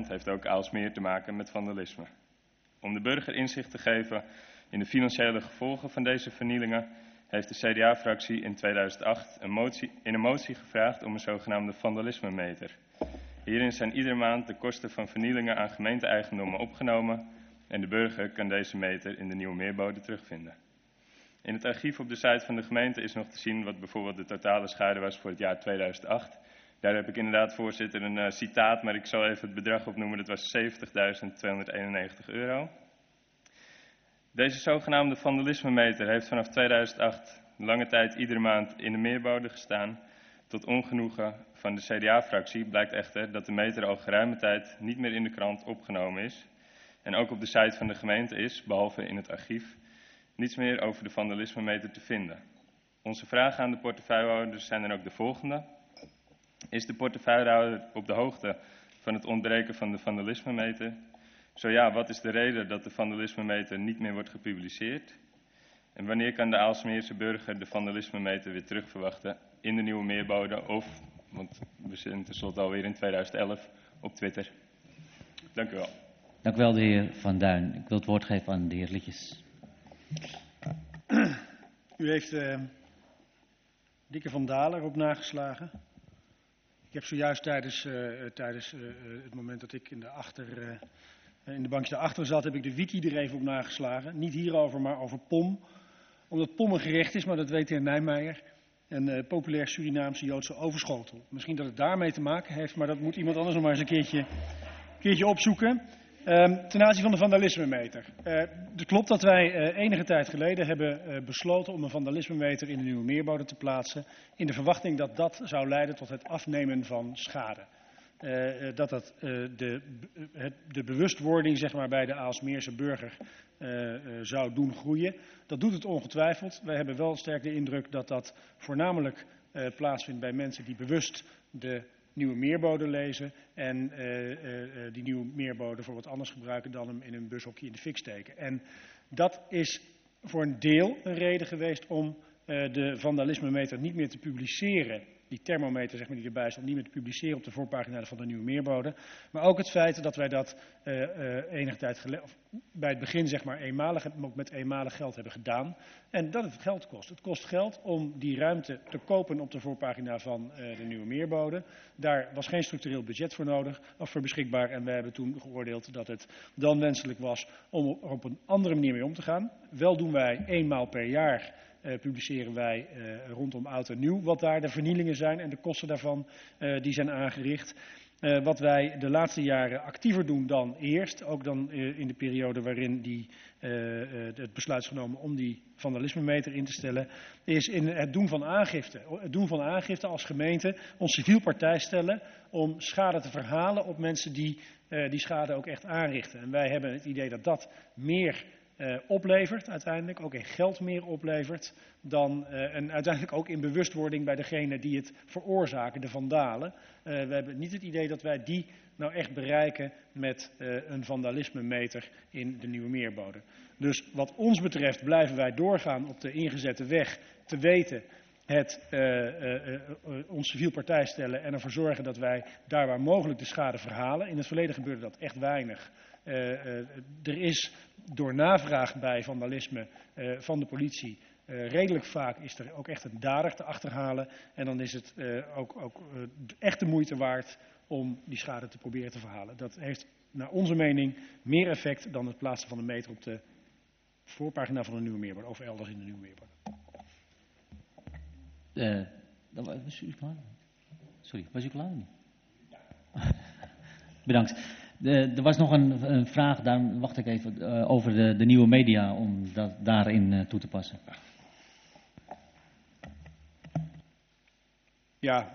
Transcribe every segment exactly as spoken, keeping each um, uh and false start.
eiland heeft ook Aalsmeer te maken met vandalisme. Om de burger inzicht te geven in de financiële gevolgen van deze vernielingen heeft de C D A-fractie in tweeduizend acht een motie, in een motie gevraagd om een zogenaamde vandalismemeter. Hierin zijn iedere maand de kosten van vernielingen aan gemeenteeigendommen opgenomen en de burger kan deze meter in de Nieuwe Meerbode terugvinden. In het archief op de site van de gemeente is nog te zien wat bijvoorbeeld de totale schade was voor het jaar tweeduizend acht. Daar heb ik inderdaad, voorzitter, een uh, citaat, maar ik zal even het bedrag opnoemen. Dat was zeventigduizend tweehonderdeenennegentig euro. Deze zogenaamde vandalismemeter heeft vanaf tweeduizend acht lange tijd iedere maand in de Meerbode gestaan. Tot ongenoegen van de C D A-fractie blijkt echter dat de meter al geruime tijd niet meer in de krant opgenomen is. En ook op de site van de gemeente is, behalve in het archief, niets meer over de vandalismemeter te vinden. Onze vragen aan de portefeuillehouders zijn dan ook de volgende. Is de portefeuillehouder op de hoogte van het ontbreken van de vandalismemeter? Zo ja, wat is de reden dat de vandalismemeter niet meer wordt gepubliceerd? En wanneer kan de Aalsmeerse burger de vandalismemeter weer terugverwachten in de Nieuwe Meerbode of, want we zijn tenslotte alweer in tweeduizend elf, op Twitter? Dank u wel. Dank u wel, de heer Van Duin. Ik wil het woord geven aan de heer Litjes. U heeft uh, Dikke van Dalen erop nageslagen. Ik heb zojuist tijdens, uh, tijdens uh, het moment dat ik in de, achter, uh, in de bankje daarachter zat, heb ik de wiki er even op nageslagen. Niet hierover, maar over P O M. Omdat P O M een gerecht is, maar dat weet de heer Nijmeijer. Een uh, populair Surinaamse Joodse overschotel. Misschien dat het daarmee te maken heeft, maar dat moet iemand anders nog maar eens een keertje, keertje opzoeken. Um, ten aanzien van de vandalismemeter. Uh, het klopt dat wij uh, enige tijd geleden hebben uh, besloten om een vandalismemeter in de Nieuwe Meerbode te plaatsen. In de verwachting dat dat zou leiden tot het afnemen van schade. Uh, uh, dat dat uh, de, het, de bewustwording zeg maar, bij de Aalsmeerse burger uh, uh, zou doen groeien. Dat doet het ongetwijfeld. Wij hebben wel sterk de indruk dat dat voornamelijk uh, plaatsvindt bij mensen die bewust de Nieuwe Meerbode lezen en uh, uh, die Nieuwe Meerbode voor wat anders gebruiken dan hem in een bushokje in de fik steken. En dat is voor een deel een reden geweest om uh, de vandalismemeter niet meer te publiceren. Die thermometer zeg maar, die erbij stond, niet meer te publiceren op de voorpagina van de Nieuwe Meerbode. Maar ook het feit dat wij dat uh, uh, enige tijd geleden, of bij het begin zeg maar eenmalig, ook met eenmalig geld hebben gedaan. En dat het geld kost. Het kost geld om die ruimte te kopen op de voorpagina van uh, de Nieuwe Meerbode. Daar was geen structureel budget voor nodig, of voor beschikbaar. En we hebben toen geoordeeld dat het dan wenselijk was om er op een andere manier mee om te gaan. Wel doen wij eenmaal per jaar. Uh, publiceren wij uh, rondom oud en nieuw wat daar de vernielingen zijn en de kosten daarvan uh, die zijn aangericht. Uh, wat wij de laatste jaren actiever doen dan eerst, ook dan uh, in de periode waarin die, uh, uh, het besluit is genomen om die vandalismemeter in te stellen, is in het doen van aangifte. Het doen van aangifte als gemeente ons civiel partij stellen om schade te verhalen op mensen die uh, die schade ook echt aanrichten. En wij hebben het idee dat dat meer Uh, oplevert uiteindelijk, ook in geld meer oplevert dan, uh, en uiteindelijk ook in bewustwording bij degene die het veroorzaken, de vandalen. Uh, we hebben niet het idee dat wij die nou echt bereiken met uh, een vandalismemeter in de Nieuwe Meerbode. Dus wat ons betreft blijven wij doorgaan op de ingezette weg, te weten het uh, uh, uh, uh, ons civiel partij stellen en ervoor zorgen dat wij daar waar mogelijk de schade verhalen. In het verleden gebeurde dat echt weinig. Uh, uh, er is door navraag bij vandalisme uh, van de politie uh, redelijk vaak is er ook echt een dader te achterhalen. En dan is het uh, ook, ook uh, echt de moeite waard om die schade te proberen te verhalen. Dat heeft naar onze mening meer effect dan het plaatsen van een meter op de voorpagina van de Nieuwe Meerbode of elders in de Nieuwe Meerbode. Uh, was u klaar? Sorry, was u klaar? Ja. Bedankt. Uh, er was nog een, een vraag, daar wacht ik even, uh, over de, de nieuwe media, om dat daarin uh, toe te passen. Ja.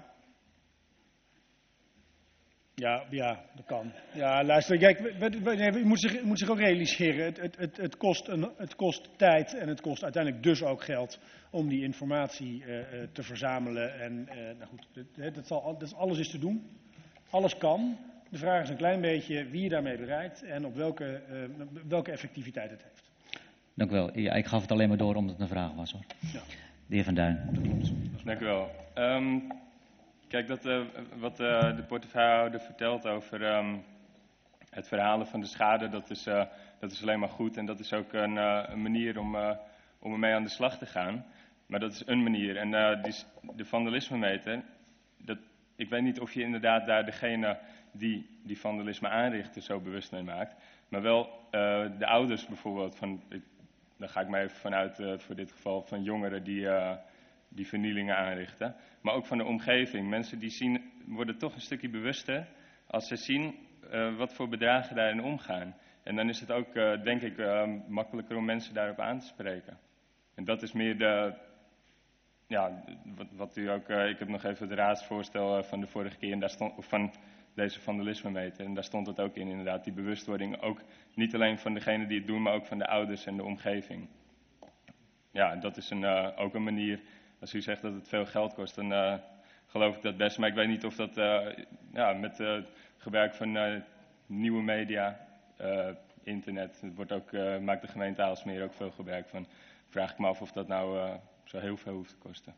Ja, ja, dat kan. Ja, luister, kijk, u moet zich, moet zich ook realiseren, het, het, het, het, kost een, het kost tijd en het kost uiteindelijk dus ook geld om die informatie uh, te verzamelen. En uh, nou goed, dat, dat, zal, dat alles is te doen, alles kan. De vraag is een klein beetje wie je daarmee bereikt en op welke, uh, welke effectiviteit het heeft. Dank u wel. Ja, ik gaf het alleen maar door omdat het een vraag was, hoor. Ja. De heer Van Duin. Dank u wel. Um, kijk, dat, uh, wat uh, de portefeuillehouder vertelt over um, het verhalen van de schade, dat is, uh, dat is alleen maar goed. En dat is ook een, uh, een manier om, uh, om ermee aan de slag te gaan. Maar dat is een manier. En uh, die, de vandalismemeter, dat, ik weet niet of je inderdaad daar degene die die vandalisme aanrichten zo bewust mee maakt. Maar wel uh, de ouders bijvoorbeeld, van, ik, daar ga ik maar even vanuit uh, voor dit geval, van jongeren die, uh, die vernielingen aanrichten. Maar ook van de omgeving. Mensen die zien, worden toch een stukje bewuster als ze zien uh, wat voor bedragen daarin omgaan. En dan is het ook, uh, denk ik, uh, makkelijker om mensen daarop aan te spreken. En dat is meer de, ja, wat, wat u ook, uh, ik heb nog even het raadsvoorstel uh, van de vorige keer, en daar stond, of van deze vandalismemeter, en daar stond het ook in, inderdaad, die bewustwording, ook niet alleen van degene die het doen, maar ook van de ouders en de omgeving. Ja, dat is een, uh, ook een manier, als u zegt dat het veel geld kost, dan uh, geloof ik dat best, maar ik weet niet of dat uh, ja, met uh, gebruik van uh, nieuwe media, uh, internet, het wordt ook, uh, maakt de gemeente Aalsmeer ook veel gebruik van. Vraag ik me af of dat nou uh, zo heel veel hoeft te kosten.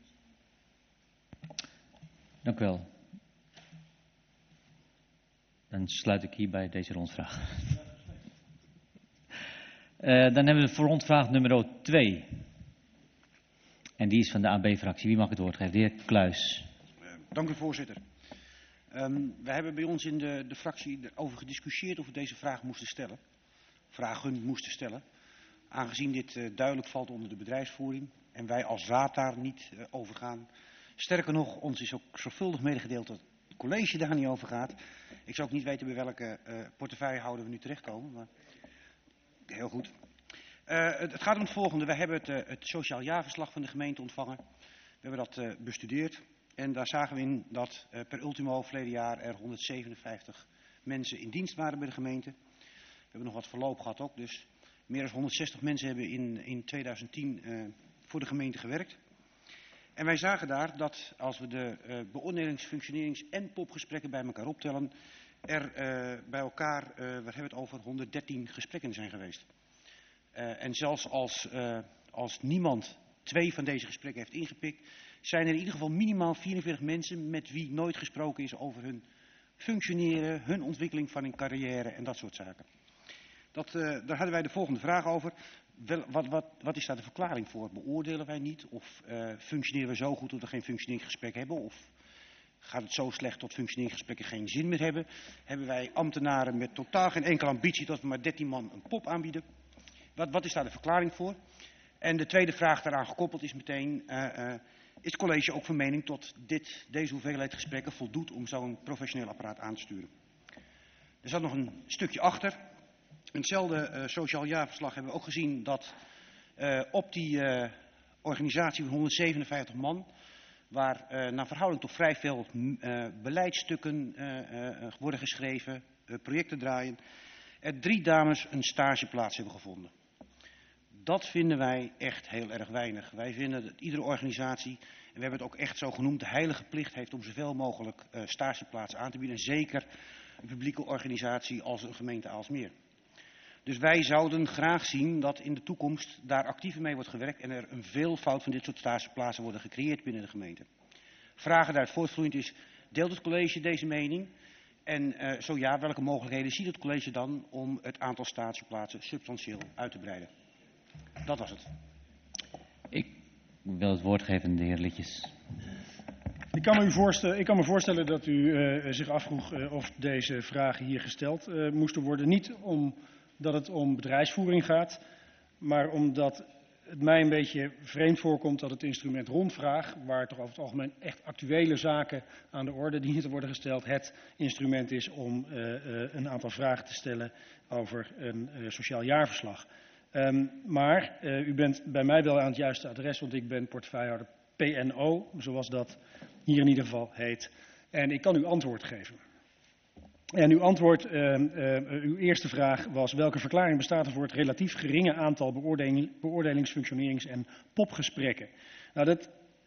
Dank u wel. Dan sluit ik hierbij deze rondvraag. uh, dan hebben we voor rondvraag nummer twee. En die is van de A B-fractie. Wie mag het woord geven? De heer Kluis. Uh, dank u, voorzitter. Um, we hebben bij ons in de, de fractie over gediscussieerd of we deze vraag moesten stellen. Vragen moesten stellen. Aangezien dit uh, duidelijk valt onder de bedrijfsvoering en wij als raad daar niet uh, over gaan. Sterker nog, ons is ook zorgvuldig medegedeeld dat het college daar niet over gaat. Ik zou ook niet weten bij welke uh, portefeuillehouder we nu terechtkomen, maar heel goed. Uh, het, het gaat om het volgende. We hebben het, uh, het sociaal jaarverslag van de gemeente ontvangen. We hebben dat uh, bestudeerd en daar zagen we in dat uh, per ultimo verleden jaar er honderdzevenenvijftig mensen in dienst waren bij de gemeente. We hebben nog wat verloop gehad ook, dus meer dan honderdzestig mensen hebben in, in tweeduizend tien uh, voor de gemeente gewerkt. En wij zagen daar dat als we de uh, beoordelings-, functionerings- en popgesprekken bij elkaar optellen, er uh, bij elkaar, uh, waar hebben we het over, honderddertien gesprekken zijn geweest. Uh, en zelfs als, uh, als niemand twee van deze gesprekken heeft ingepikt, zijn er in ieder geval minimaal vierenveertig mensen met wie nooit gesproken is over hun functioneren, hun ontwikkeling van hun carrière en dat soort zaken. Dat, uh, daar hadden wij de volgende vraag over. Wel, wat, wat, wat is daar de verklaring voor? Beoordelen wij niet? Of uh, functioneren we zo goed dat we geen functioneringsgesprek hebben? Of gaat het zo slecht dat functioneringsgesprekken geen zin meer hebben? Hebben wij ambtenaren met totaal geen enkele ambitie dat we maar dertien man een pop aanbieden? Wat, wat is daar de verklaring voor? En de tweede vraag daaraan gekoppeld is meteen, uh, uh, is het college ook van mening tot dit, deze hoeveelheid gesprekken voldoet om zo'n professioneel apparaat aan te sturen? Er zat nog een stukje achter. In hetzelfde uh, sociaal jaarverslag hebben we ook gezien dat uh, op die uh, organisatie van honderdzevenenvijftig man, waar uh, naar verhouding toch vrij veel uh, beleidsstukken uh, uh, worden geschreven, uh, projecten draaien, er drie dames een stageplaats hebben gevonden. Dat vinden wij echt heel erg weinig. Wij vinden dat iedere organisatie, en we hebben het ook echt zo genoemd, de heilige plicht heeft om zoveel mogelijk uh, stageplaatsen aan te bieden. En zeker een publieke organisatie als een gemeente Aalsmeer. Dus wij zouden graag zien dat in de toekomst daar actiever mee wordt gewerkt en er een veelvoud van dit soort stageplaatsen worden gecreëerd binnen de gemeente. Vragen daaruit voortvloeiend is, deelt het college deze mening? En uh, zo ja, welke mogelijkheden ziet het college dan om het aantal stageplaatsen substantieel uit te breiden? Dat was het. Ik wil het woord geven aan de heer Litjes. Ik kan me, u voorstellen, ik kan me voorstellen dat u uh, zich afvroeg uh, of deze vragen hier gesteld uh, moesten worden. Niet omdat het om bedrijfsvoering gaat, maar omdat het mij een beetje vreemd voorkomt dat het instrument rondvraag, waar toch over het algemeen echt actuele zaken aan de orde dienen te worden gesteld, het instrument is om uh, uh, een aantal vragen te stellen over een uh, sociaal jaarverslag. Um, maar uh, u bent bij mij wel aan het juiste adres, want ik ben portefeuillehouder P N O, zoals dat hier in ieder geval heet. En ik kan u antwoord geven. En uw antwoord, uh, uh, uw eerste vraag was, welke verklaring bestaat er voor het relatief geringe aantal beoordeling, beoordelings-, functionerings- en popgesprekken? Nou, dat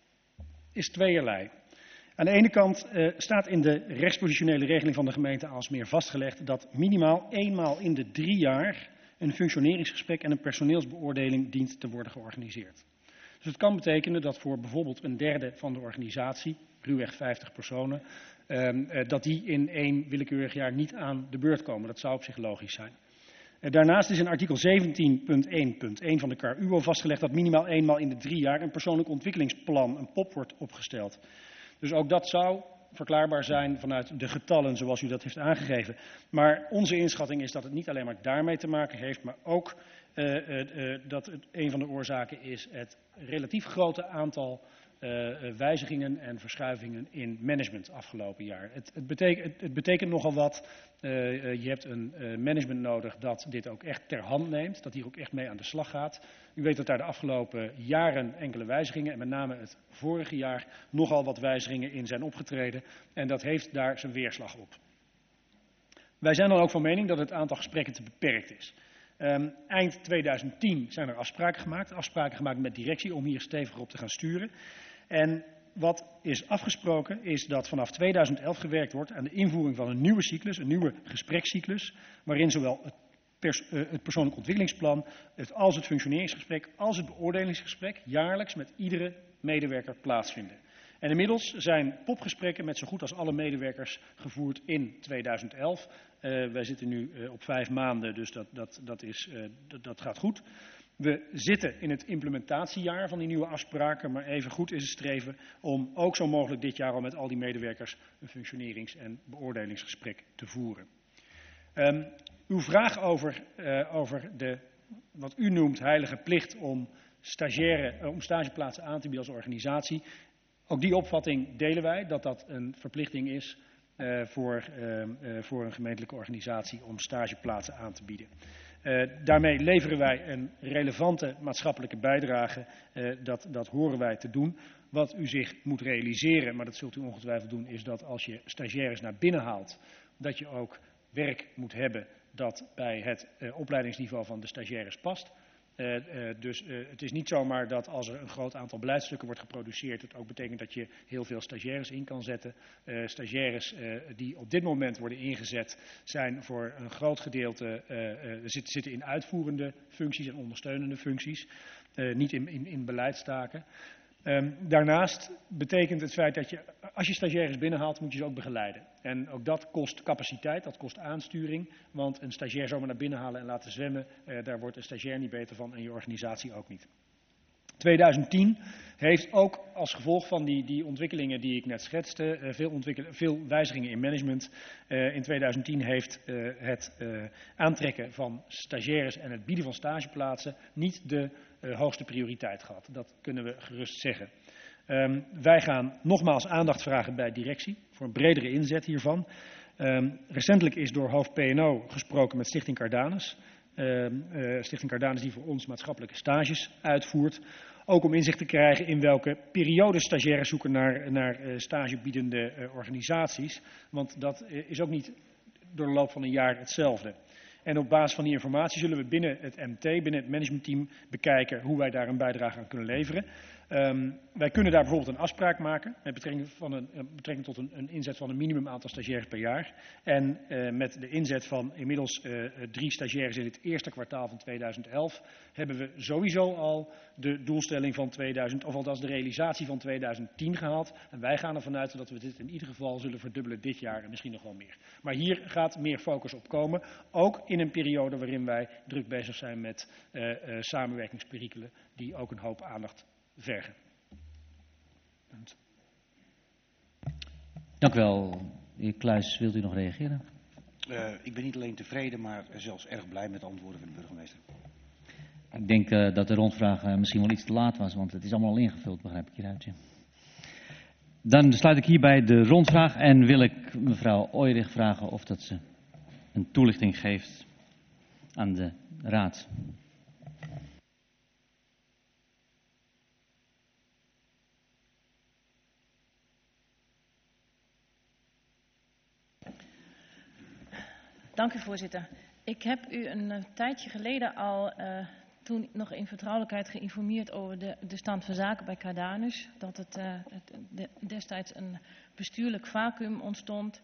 is tweeërlei. Aan de ene kant uh, staat in de rechtspositionele regeling van de gemeente Aalsmeer vastgelegd dat minimaal eenmaal in de drie jaar een functioneringsgesprek en een personeelsbeoordeling dient te worden georganiseerd. Dus het kan betekenen dat voor bijvoorbeeld een derde van de organisatie, ruwweg vijftig personen, um, uh, dat die in één willekeurig jaar niet aan de beurt komen. Dat zou op zich logisch zijn. Uh, daarnaast is in artikel zeventien punt één punt één van de K U O vastgelegd dat minimaal eenmaal in de drie jaar een persoonlijk ontwikkelingsplan, een P O P, wordt opgesteld. Dus ook dat zou verklaarbaar zijn vanuit de getallen zoals u dat heeft aangegeven. Maar onze inschatting is dat het niet alleen maar daarmee te maken heeft, maar ook uh, uh, uh, dat het een van de oorzaken is het relatief grote aantal uh, wijzigingen en verschuivingen in management afgelopen jaar. Het, het, betekent, het, het betekent nogal wat. Uh, uh, je hebt een uh, management nodig dat dit ook echt ter hand neemt, dat hier ook echt mee aan de slag gaat. U weet dat daar de afgelopen jaren enkele wijzigingen, en met name het vorige jaar, nogal wat wijzigingen in zijn opgetreden. En dat heeft daar zijn weerslag op. Wij zijn dan ook van mening dat het aantal gesprekken te beperkt is. Um, eind tweeduizend tien zijn er afspraken gemaakt, afspraken gemaakt met directie om hier stevig op te gaan sturen. En wat is afgesproken is dat vanaf tweeduizend elf gewerkt wordt aan de invoering van een nieuwe cyclus, een nieuwe gesprekscyclus, waarin zowel het, pers, uh, het persoonlijk ontwikkelingsplan het, als het functioneringsgesprek als het beoordelingsgesprek jaarlijks met iedere medewerker plaatsvinden. En inmiddels zijn popgesprekken met zo goed als alle medewerkers gevoerd in tweeduizend elf. Uh, wij zitten nu uh, op vijf maanden, dus dat, dat, dat, is, uh, dat, dat gaat goed. We zitten in het implementatiejaar van die nieuwe afspraken, maar even goed is het streven om ook zo mogelijk dit jaar al met al die medewerkers een functionerings- en beoordelingsgesprek te voeren. Um, uw vraag over, uh, over de, wat u noemt, heilige plicht om, stagiaire, uh, om stageplaatsen aan te bieden als organisatie. Ook die opvatting delen wij, dat dat een verplichting is uh, voor, uh, uh, voor een gemeentelijke organisatie om stageplaatsen aan te bieden. Uh, daarmee leveren wij een relevante maatschappelijke bijdrage, uh, dat, dat horen wij te doen. Wat u zich moet realiseren, maar dat zult u ongetwijfeld doen, is dat als je stagiaires naar binnen haalt, dat je ook werk moet hebben dat bij het uh, opleidingsniveau van de stagiaires past. Uh, uh, dus uh, het is niet zomaar dat als er een groot aantal beleidsstukken wordt geproduceerd, het ook betekent dat je heel veel stagiaires in kan zetten. Uh, stagiaires uh, die op dit moment worden ingezet zijn voor een groot gedeelte, uh, uh, zit, zitten in uitvoerende functies en ondersteunende functies, uh, niet in, in, in beleidstaken. Um, daarnaast betekent het feit dat je, als je stagiaires binnenhaalt, moet je ze ook begeleiden. En ook dat kost capaciteit, dat kost aansturing. Want een stagiair zomaar naar binnen halen en laten zwemmen, uh, daar wordt een stagiair niet beter van en je organisatie ook niet. tweeduizend tien heeft ook als gevolg van die, die ontwikkelingen die ik net schetste, uh, veel, veel wijzigingen in management. Uh, in tweeduizend tien heeft uh, het uh, aantrekken van stagiaires en het bieden van stageplaatsen niet de uh, hoogste prioriteit gehad. Dat kunnen we gerust zeggen. Um, wij gaan nogmaals aandacht vragen bij directie voor een bredere inzet hiervan. Um, recentelijk is door hoofd P en O gesproken met Stichting Cardanus. Uh, uh, Stichting Cardanus die voor ons maatschappelijke stages uitvoert. Ook om inzicht te krijgen in welke periode stagiaires zoeken naar, naar uh, stagebiedende uh, organisaties. Want dat uh, is ook niet door de loop van een jaar hetzelfde. En op basis van die informatie zullen we binnen het M T, binnen het managementteam, bekijken hoe wij daar een bijdrage aan kunnen leveren. Um, wij kunnen daar bijvoorbeeld een afspraak maken met betrekking, van een, uh, betrekking tot een, een inzet van een minimum aantal stagiaires per jaar. En uh, met de inzet van inmiddels uh, drie stagiaires in het eerste kwartaal van tweeduizend elf hebben we sowieso al de doelstelling van tweeduizend, of althans de realisatie van tweeduizend tien gehaald. En wij gaan ervan uit dat we dit in ieder geval zullen verdubbelen dit jaar en misschien nog wel meer. Maar hier gaat meer focus op komen, ook in een periode waarin wij druk bezig zijn met uh, uh, samenwerkingsperikelen die ook een hoop aandacht vergen. Punt. Dank u wel. Heer Kluijs, wilt u nog reageren? Uh, ik ben niet alleen tevreden, maar zelfs erg blij met de antwoorden van de burgemeester. Ik denk uh, dat de rondvraag uh, misschien wel iets te laat was, want het is allemaal al ingevuld, begrijp ik hieruit. Ja. Dan sluit ik hierbij de rondvraag en wil ik mevrouw Ooyrig vragen of dat ze een toelichting geeft aan de raad. Dank u, voorzitter. Ik heb u een uh, tijdje geleden al, uh, toen nog in vertrouwelijkheid, geïnformeerd over de, de stand van zaken bij Cardanus. Dat het, uh, het de, destijds een bestuurlijk vacuüm ontstond.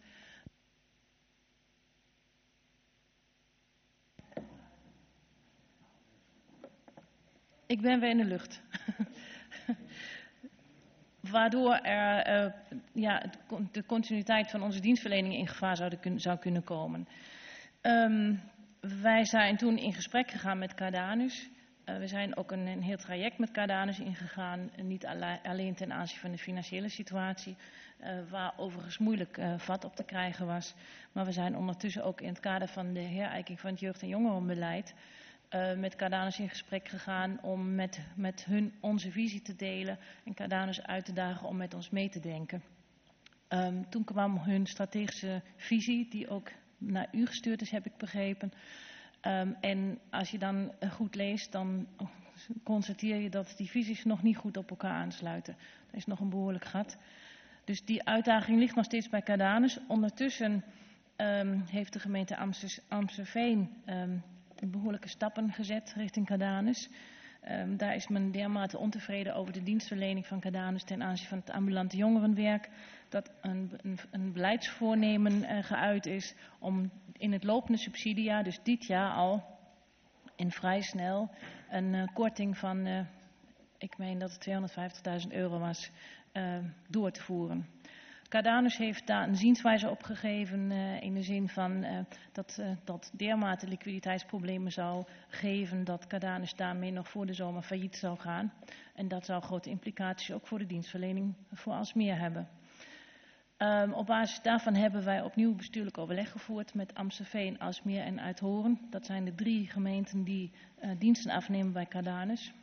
Ik ben weer in de lucht. Waardoor er uh, ja, het, de continuïteit van onze dienstverlening in gevaar zou, kun, zou kunnen komen. Um, wij zijn toen in gesprek gegaan met Cardanus. Uh, we zijn ook een, een heel traject met Cardanus ingegaan, uh, niet alleen ten aanzien van de financiële situatie, uh, waar overigens moeilijk uh, vat op te krijgen was. Maar we zijn ondertussen ook in het kader van de herijking van het jeugd- en jongerenbeleid uh, met Cardanus in gesprek gegaan om met, met hun onze visie te delen en Cardanus uit te dagen om met ons mee te denken. Um, toen kwam hun strategische visie, die ook naar u gestuurd is, heb ik begrepen. Um, en als je dan goed leest, dan constateer je dat die visies nog niet goed op elkaar aansluiten. Er is nog een behoorlijk gat. Dus die uitdaging ligt nog steeds bij Cardanus. Ondertussen um, heeft de gemeente Amsters, Amstelveen um, behoorlijke stappen gezet richting Cardanus. Um, daar is men dermate ontevreden over de dienstverlening van Cardanus ten aanzien van het ambulante jongerenwerk, dat een, een, een beleidsvoornemen uh, geuit is om in het lopende subsidiejaar, dus dit jaar al, en vrij snel, een uh, korting van, uh, ik meen dat het tweehonderdvijftigduizend euro was, uh, door te voeren. Cardanus heeft daar een zienswijze op gegeven uh, in de zin van uh, dat uh, dat dermate liquiditeitsproblemen zou geven dat Cardanus daarmee nog voor de zomer failliet zou gaan. En dat zou grote implicaties ook voor de dienstverlening voor Aalsmeer hebben. Um, op basis daarvan hebben wij opnieuw bestuurlijk overleg gevoerd met Amstelveen, Aalsmeer en Uithoren. Dat zijn de drie gemeenten die uh, diensten afnemen bij Cardanus.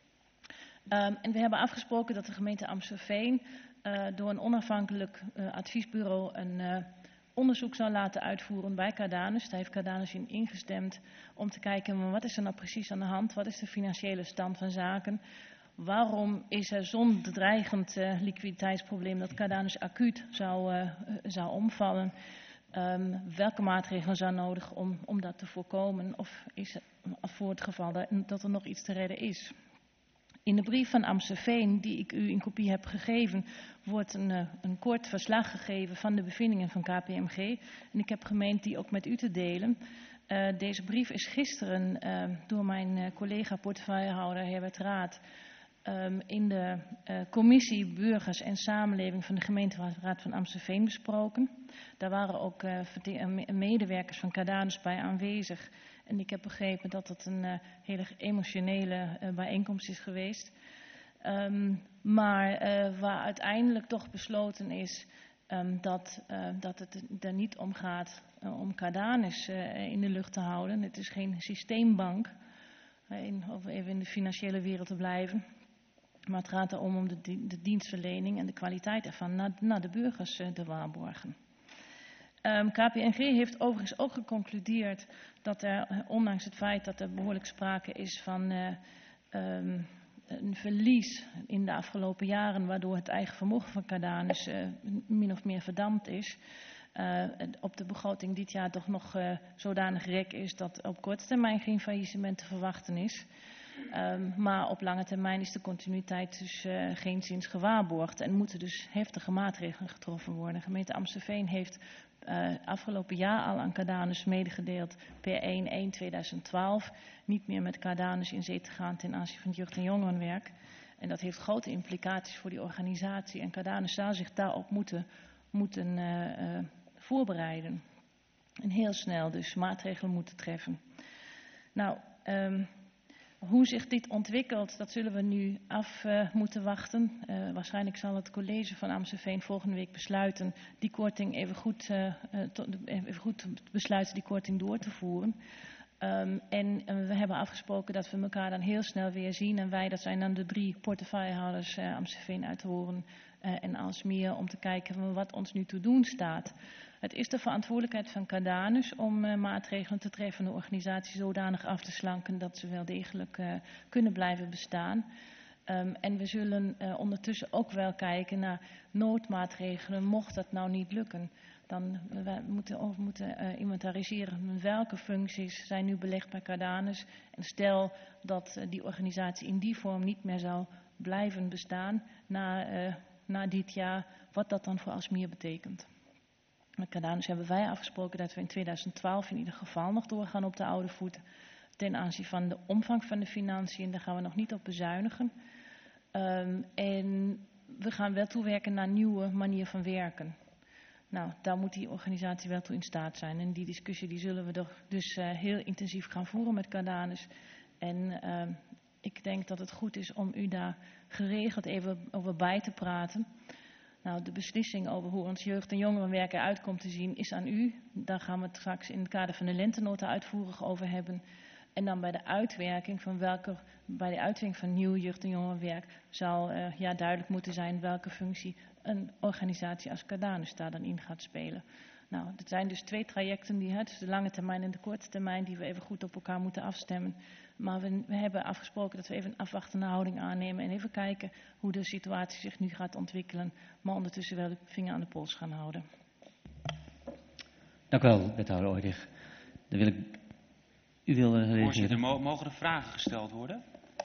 Um, en we hebben afgesproken dat de gemeente Amstelveen uh, door een onafhankelijk uh, adviesbureau een uh, onderzoek zal laten uitvoeren bij Cardanus. Daar heeft Cardanus in ingestemd om te kijken wat is er nou precies aan de hand, wat is de financiële stand van zaken. Waarom is er zo'n dreigend uh, liquiditeitsprobleem dat Cardanus acuut zou, uh, zou omvallen? Um, welke maatregelen zijn nodig om, om dat te voorkomen? Of is er, voor het geval dat, dat er nog iets te redden is? In de brief van Amstelveen, die ik u in kopie heb gegeven, wordt een, uh, een kort verslag gegeven van de bevindingen van K P M G. En ik heb gemeend die ook met u te delen. Uh, deze brief is gisteren uh, door mijn uh, collega portefeuillehouder Herbert Raad Um, in de uh, commissie Burgers en Samenleving van de gemeenteraad van Amstelveen besproken. Daar waren ook uh, medewerkers van Cardanus bij aanwezig. En ik heb begrepen dat het een uh, hele emotionele uh, bijeenkomst is geweest. Um, maar uh, waar uiteindelijk toch besloten is um, dat, uh, dat het er niet om gaat uh, om Cardanus uh, in de lucht te houden. Het is geen systeembank, uh, in, om even in de financiële wereld te blijven. Maar het gaat erom om de, de dienstverlening en de kwaliteit ervan naar, naar de burgers uh, te waarborgen. Um, K P M G heeft overigens ook geconcludeerd dat er, uh, ondanks het feit dat er behoorlijk sprake is van uh, um, een verlies in de afgelopen jaren, waardoor het eigen vermogen van Cardanus uh, min of meer verdampt is, uh, op de begroting dit jaar toch nog uh, zodanig rek is dat op korte termijn geen faillissement te verwachten is. Um, maar op lange termijn is de continuïteit dus uh, geenszins gewaarborgd en moeten dus heftige maatregelen getroffen worden. De gemeente Amstelveen heeft uh, afgelopen jaar al aan Cardanus medegedeeld per één één tweeduizend twaalf niet meer met Cardanus in zee te gaan ten aanzien van het jeugd- en jongerenwerk. En dat heeft grote implicaties voor die organisatie en Cardanus zou zich daarop moeten, moeten uh, uh, voorbereiden. En heel snel dus maatregelen moeten treffen. Nou, um, hoe zich dit ontwikkelt, dat zullen we nu af uh, moeten wachten. Uh, waarschijnlijk zal het college van Amstelveen volgende week besluiten die korting even goed, uh, to, even goed besluiten die korting door te voeren. Um, en uh, we hebben afgesproken dat we elkaar dan heel snel weer zien. En wij, dat zijn dan de drie portefeuillehouders uh, Amstelveen, Uithoren uh, en Aalsmeer, om te kijken wat ons nu te doen staat. Het is de verantwoordelijkheid van Cardanus om uh, maatregelen te treffen de organisatie zodanig af te slanken dat ze wel degelijk uh, kunnen blijven bestaan. Um, en we zullen uh, ondertussen ook wel kijken naar noodmaatregelen, mocht dat nou niet lukken. Dan uh, we moeten we moeten uh, inventariseren welke functies zijn nu belegd bij Cardanus. En stel dat uh, die organisatie in die vorm niet meer zou blijven bestaan na, uh, na dit jaar, wat dat dan voor Aalsmeer betekent. Met Cardanus hebben wij afgesproken dat we in tweeduizend twaalf in ieder geval nog doorgaan op de oude voet. Ten aanzien van de omvang van de financiën, daar gaan we nog niet op bezuinigen. Um, en we gaan wel toewerken naar een nieuwe manier van werken. Nou, daar moet die organisatie wel toe in staat zijn. En die discussie die zullen we toch dus uh, heel intensief gaan voeren met Cardanus. En uh, ik denk dat het goed is om u daar geregeld even over bij te praten. Nou, de beslissing over hoe ons jeugd- en jongerenwerk eruit komt te zien is aan u. Daar gaan we het straks in het kader van de lentenota uitvoerig over hebben. En dan bij de uitwerking van welke, bij de uitwerking van nieuw jeugd- en jongerenwerk zal uh, ja, duidelijk moeten zijn welke functie een organisatie als Cardanus daar dan in gaat spelen. Nou, het zijn dus twee trajecten, die, hè, dus de lange termijn en de korte termijn, die we even goed op elkaar moeten afstemmen. Maar we, we hebben afgesproken dat we even een afwachtende houding aannemen en even kijken hoe de situatie zich nu gaat ontwikkelen. Maar ondertussen wel de vinger aan de pols gaan houden. Dank u wel, wethouder Ooyrig. Dan wil ik... U wil reageren? Voorzitter, mo mogen er vragen gesteld worden?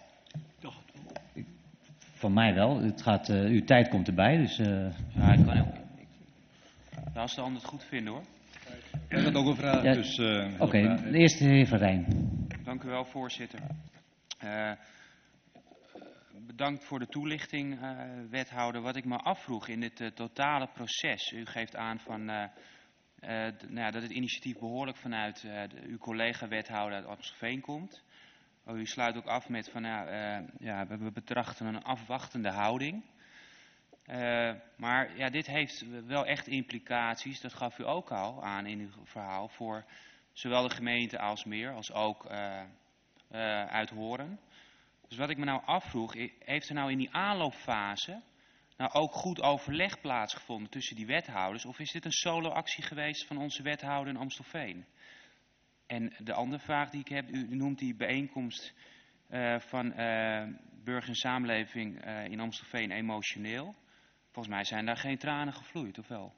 Van mij wel. Het gaat, uh, uw tijd komt erbij, dus... Uh... Ja, ik kan ook. Nou, als de ander het goed vinden, hoor. Ik heb ook een vraag. Ja, Dus, uh, Oké, okay, de eerste heer Van Rijn. Dank u wel, voorzitter. Uh, bedankt voor de toelichting, uh, wethouder. Wat ik me afvroeg in dit uh, totale proces. U geeft aan van, uh, uh, nou ja, dat het initiatief behoorlijk vanuit uh, de, uw collega-wethouder uit Amstelveen komt. Oh, u sluit ook af met van, ja, uh, ja, we betrachten een afwachtende houding. Uh, maar ja, dit heeft wel echt implicaties, dat gaf u ook al aan in uw verhaal, voor zowel de gemeente Aalsmeer als ook uh, uh, Uithoorn. Dus wat ik me nou afvroeg, heeft er nou in die aanloopfase nou ook goed overleg plaatsgevonden tussen die wethouders? Of is dit een solo-actie geweest van onze wethouder in Amstelveen? En de andere vraag die ik heb, u noemt die bijeenkomst uh, van uh, burger en samenleving uh, in Amstelveen emotioneel. Volgens mij zijn daar geen tranen gevloeid, of wel?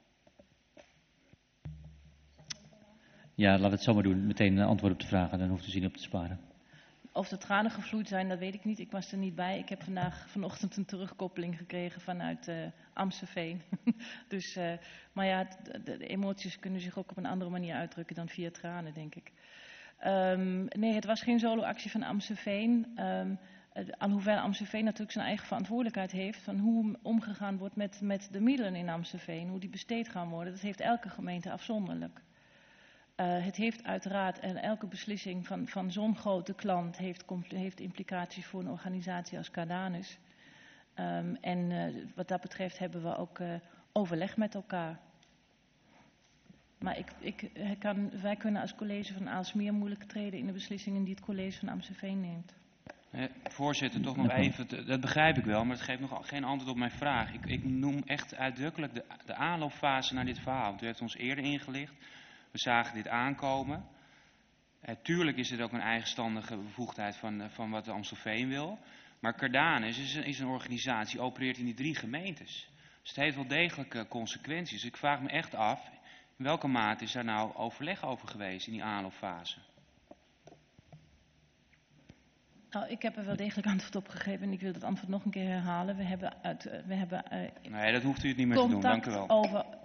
Ja, laten we het zo maar doen. Meteen een antwoord op de vragen, dan hoeft u zien op te sparen. Of de tranen gevloeid zijn, dat weet ik niet. Ik was er niet bij. Ik heb vandaag vanochtend een terugkoppeling gekregen vanuit uh, Amstelveen. dus, uh, maar ja, de, de emoties kunnen zich ook op een andere manier uitdrukken dan via tranen, denk ik. Um, nee, het was geen solo-actie van Amstelveen. Um, Alhoewel Amstelveen natuurlijk zijn eigen verantwoordelijkheid heeft van hoe omgegaan wordt met, met de middelen in Amstelveen, hoe die besteed gaan worden. Dat heeft elke gemeente afzonderlijk. Uh, het heeft uiteraard, en elke beslissing van, van zo'n grote klant heeft, heeft implicaties voor een organisatie als Cardanus. Um, en uh, wat dat betreft hebben we ook uh, overleg met elkaar. Maar ik, ik, kan, wij kunnen als college van Aalsmeer moeilijk treden in de beslissingen die het college van Amstelveen neemt. Eh, voorzitter, toch nog even, dat begrijp ik wel, maar het geeft nog geen antwoord op mijn vraag. Ik, ik noem echt uitdrukkelijk de, de aanloopfase naar dit verhaal. Want u heeft ons eerder ingelicht, we zagen dit aankomen. Eh, tuurlijk is dit ook een eigenstandige bevoegdheid van, van wat de Amstelveen wil. Maar Cardanus is een, is een organisatie, die opereert in die drie gemeentes. Dus het heeft wel degelijk uh, consequenties. Dus ik vraag me echt af, in welke mate is daar nou overleg over geweest in die aanloopfase? Nou, ik heb er wel degelijk antwoord op gegeven en ik wil dat antwoord nog een keer herhalen. We hebben uit, uh, we hebben uh, nee, dat hoeft u het niet meer te doen, dank u wel. Over... Oké.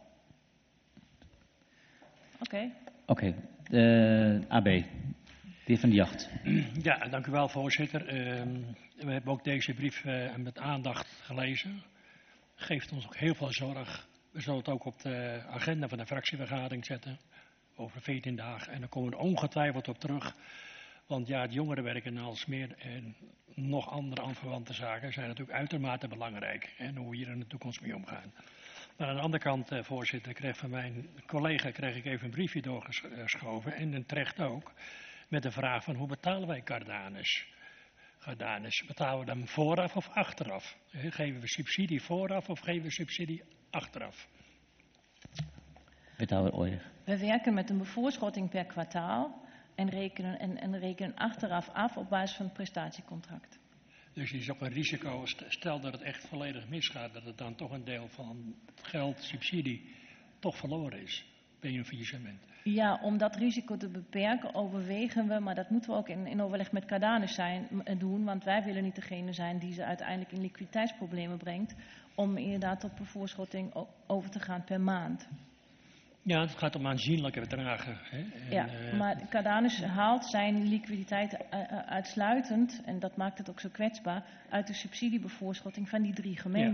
Okay. Oké, okay. uh, A B, de heer Van de Jacht. Ja, dank u wel, voorzitter. Uh, we hebben ook deze brief uh, met aandacht gelezen. Geeft ons ook heel veel zorg. We zullen het ook op de agenda van de fractievergadering zetten. Over veertien dagen. En daar komen we ongetwijfeld op terug. Want ja, het jongerenwerk in Aalsmeer en nog andere aanverwante zaken zijn natuurlijk uitermate belangrijk. En hoe we hier in de toekomst mee omgaan. Maar aan de andere kant, eh, voorzitter, kreeg van mijn collega kreeg ik even een briefje doorgeschoven. En dan terecht ook met de vraag van hoe betalen wij Cardanus? Cardanus, betalen we hem vooraf of achteraf? He, geven we subsidie vooraf of geven we subsidie achteraf? Wethouder Ooyrig. We werken met een bevoorschotting per kwartaal. En rekenen, en, en rekenen achteraf af op basis van het prestatiecontract. Dus er is ook een risico, stel dat het echt volledig misgaat, dat het dan toch een deel van het geld, subsidie, toch verloren is bij een faillissement. Ja, om dat risico te beperken overwegen we, maar dat moeten we ook in, in overleg met Cardanus zijn, doen, want wij willen niet degene zijn die ze uiteindelijk in liquiditeitsproblemen brengt, om inderdaad tot bevoorschotting over te gaan per maand. Ja, het gaat om aanzienlijke bedragen. Hè? En, ja, uh, maar Cardanus haalt zijn liquiditeit uh, uitsluitend, en dat maakt het ook zo kwetsbaar, uit de subsidiebevoorschotting van die drie gemeenten. Ja.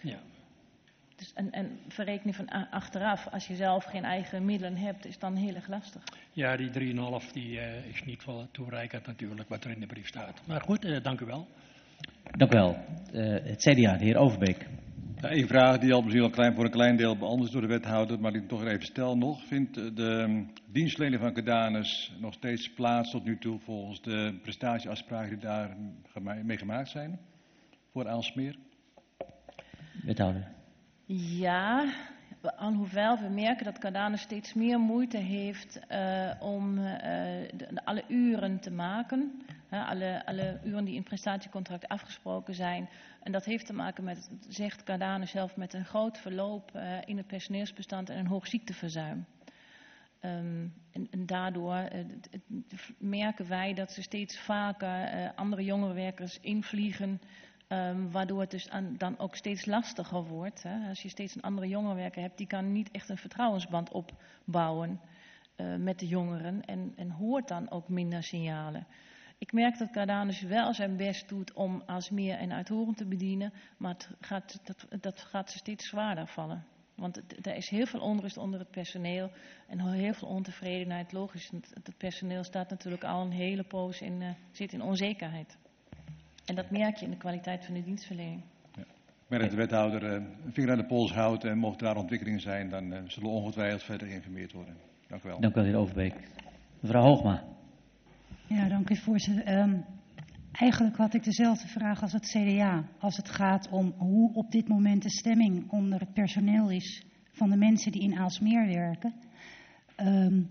Ja. Dus en, en verrekening van a- achteraf, als je zelf geen eigen middelen hebt, is dan heel erg lastig. Ja, die drie komma vijf die, uh, is niet wel toereikend natuurlijk, wat er in de brief staat. Maar goed, uh, dank u wel. Dank u wel. Uh, het C D A, de heer Overbeek. Ja, een vraag die al misschien al klein, voor een klein deel beantwoord is door de wethouder, maar die ik toch even stel nog. Vindt de um, dienstverlening van Cadanus nog steeds plaats tot nu toe volgens de prestatieafspraken die daar gema- mee gemaakt zijn voor Aalsmeer? Wethouder. Ja, alhoewel we merken dat Cadanus steeds meer moeite heeft uh, om uh, de, de, alle uren te maken. Uh, alle, alle uren die in prestatiecontract afgesproken zijn. En dat heeft te maken met, zegt Cadanus zelf, met een groot verloop uh, in het personeelsbestand en een hoog ziekteverzuim. Um, en, en daardoor uh, d, d, merken wij dat ze steeds vaker uh, andere jongerenwerkers invliegen. Um, waardoor het dus aan, dan ook steeds lastiger wordt. Hè. Als je steeds een andere jongerenwerker hebt, die kan niet echt een vertrouwensband opbouwen uh, met de jongeren. En, en hoort dan ook minder signalen. Ik merk dat Cadanus wel zijn best doet om Aalsmeer en Uithoren te bedienen. Maar het gaat, dat, dat gaat ze steeds zwaarder vallen. Want het, er is heel veel onrust onder het personeel. En heel veel ontevredenheid. Logisch, het, het personeel staat natuurlijk al een hele poos in, uh, zit in onzekerheid. En dat merk je in de kwaliteit van de dienstverlening. Ja. Ik merk dat de wethouder uh, een vinger aan de pols houdt en mocht daar ontwikkelingen zijn, dan uh, zullen we ongetwijfeld verder geïnformeerd worden. Dank u wel. Dank u wel, heer Overbeek. Mevrouw Hoogma. Ja, dank u voorzitter. Um, eigenlijk had ik dezelfde vraag als het C D A. Als het gaat om hoe op dit moment de stemming onder het personeel is van de mensen die in Aalsmeer werken. Um,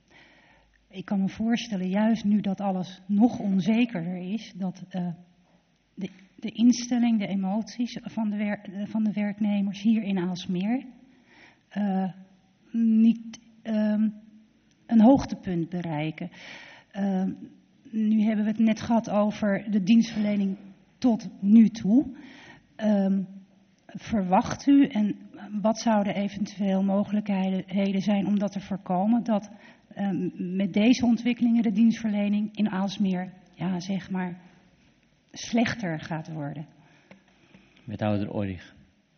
Ik kan me voorstellen, juist nu dat alles nog onzekerder is, dat uh, de, de instelling, de emoties van de, wer, van de werknemers hier in Aalsmeer uh, niet um, een hoogtepunt bereiken. Uh, nu hebben we het net gehad over de dienstverlening tot nu toe. Um, verwacht u en wat zouden eventueel mogelijkheden zijn om dat te voorkomen, dat Uh, met deze ontwikkelingen de dienstverlening in Aalsmeer, ja, zeg maar, slechter gaat worden? Wethouder Oorich.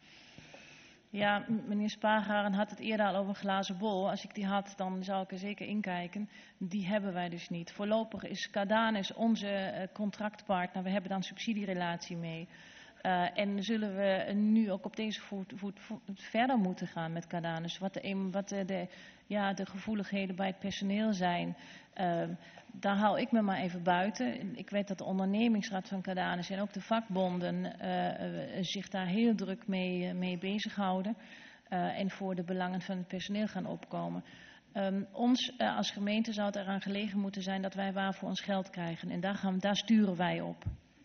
Ja, meneer Spaargaren had het eerder al over een glazen bol. Als ik die had, dan zou ik er zeker in kijken. Die hebben wij dus niet. Voorlopig is Cadanus onze uh, contractpartner. We hebben dan een subsidierelatie mee. Uh, en zullen we nu ook op deze voet, voet, voet verder moeten gaan met Cadanus? Wat, de, wat de, de, ja, de gevoeligheden bij het personeel zijn, uh, daar hou ik me maar even buiten. Ik weet dat de ondernemingsraad van Cadanus en ook de vakbonden uh, uh, zich daar heel druk mee, uh, mee bezighouden. Uh, en voor de belangen van het personeel gaan opkomen. Um, ons uh, als gemeente zou het eraan gelegen moeten zijn dat wij waar voor ons geld krijgen. En daar, gaan, daar sturen wij op.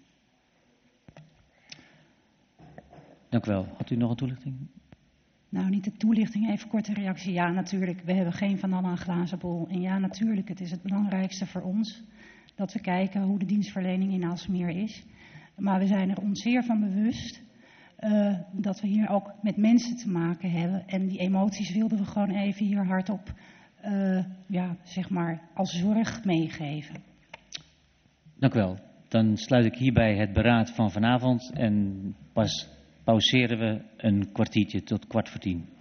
Dank u wel. Had u nog een toelichting? Nou, niet de toelichting, even korte reactie. Ja, natuurlijk, we hebben geen van allen een glazen bol. En ja, natuurlijk, het is het belangrijkste voor ons dat we kijken hoe de dienstverlening in Aalsmeer is. Maar we zijn er ons zeer van bewust uh, dat we hier ook met mensen te maken hebben. En die emoties wilden we gewoon even hier hardop, uh, ja, zeg maar, als zorg meegeven. Dank u wel. Dan sluit ik hierbij het beraad van vanavond en pas pauzeren we een kwartiertje tot kwart voor tien.